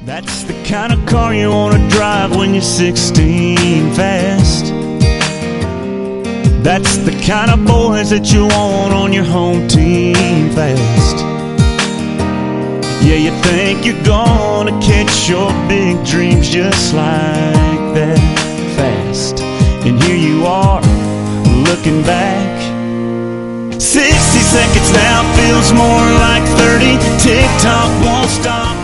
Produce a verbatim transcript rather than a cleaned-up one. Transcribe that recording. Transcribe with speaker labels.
Speaker 1: That's the kind of car you want to drive when you're sixteen fast. That's the kind of boys that you want on your home team fast. Yeah, you think you're gonna catch your big dreams just like that fast. And here you are, looking back. Sixty seconds now feels more like thirty. Tick-tock won't stop.